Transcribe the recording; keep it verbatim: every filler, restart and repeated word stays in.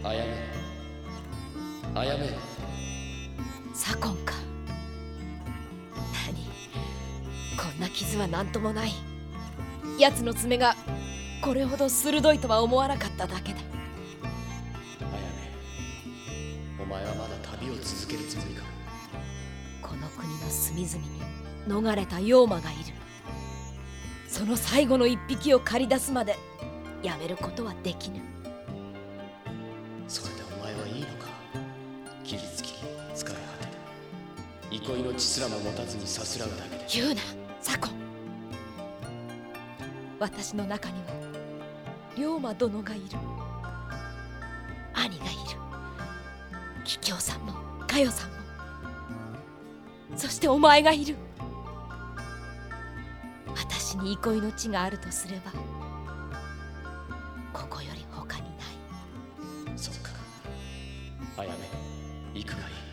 あやめあやめ左近か。何、こんな傷は何ともない。奴の爪がこれほど鋭いとは思わなかっただけだ。 あやめ、お前はまだ旅を続けるつもりか。 この国の隅々に逃れた妖魔がいる。その最後の一匹を駆り出すまでやめることはできぬ。 それでお前はいいのか。傷つき疲れ果て憩いの血すらも持たずにさすらうだけで。 言うな左近。私の中には龍馬殿がいる。兄がいる。桔梗さんも佳代さんも、そしてお前がいる。私に憩いの地があるとすればここより他にない。 そっか、あやめ行くがいい。